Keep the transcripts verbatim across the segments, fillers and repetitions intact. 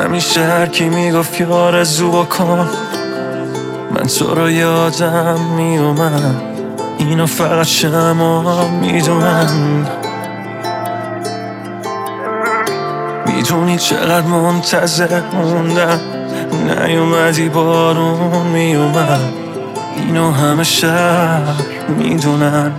همیشه هر کی میگفت یه آرزو بکن، من تو رو یادم میومد. اینو فقط شما میدونن. میدونی چقدر منتظر موندم، نیومدی بارون میومد. اینو همه شهر میدونن.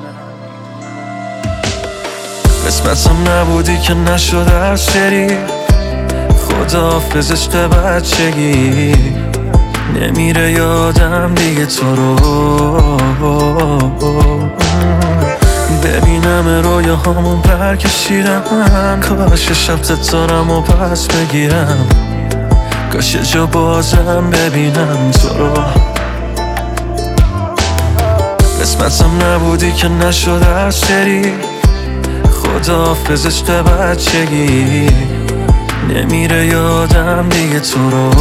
قسمتم نبودی که نشد هر سری، خداحافظ عشق بچگی. نمیره یادم دیگه تو رو، ببینم رویاهامون پر کشیدن. کاش شب ستارم و پس بگیرم، کاش یه جا بازم ببینم تو رو. قسمتم نبودی که نشد هر سری، خداحافظ عشق بچگی. نمیره یادم دیگه تو رو،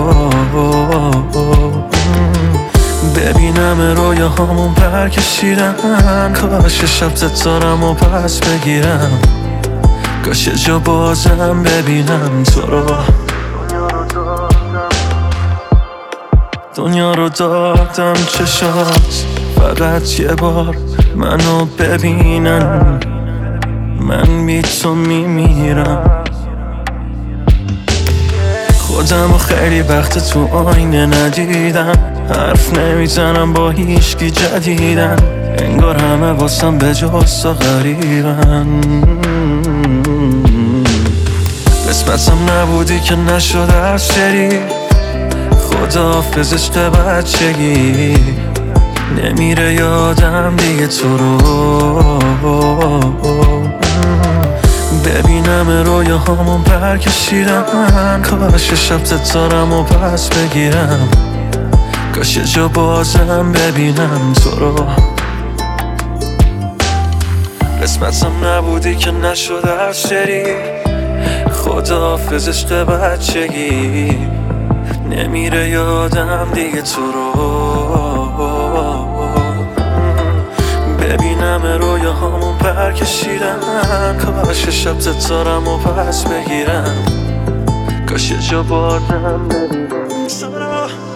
ببینم رویاهامون پر کشیدن. کاش شب ستارم و پس بگیرم، کاش یه جا بازم ببینم تو رو. دنیا رو دادم چشات، فقط یه بار منو ببینن. من بی تو میمیرم. خودم رو خیلی وقت تو آینه ندیدم، حرف نمیزنم با هیچکی جدیدن. انگار همه واسم به جز تو غریبن. قسمتم نبودی که نشد هر سری، خداحافظ عشق بچگی. نمیره یادم دیگه تو رو، ببینم رویاهامون پر کشیدن. کاش شب ستارم و پس بگیرم، کاش یه جا بازم ببینم تو رو. قسمتم نبودی که نشد هر سری، خداحافظ عشق بچگی. نمیره یادم دیگه تو رو، ببینم رویاهامون پر کشیدن. کاش شب ستارم و پس بگیرم، کاش یه جا بازم ببینم تو رو.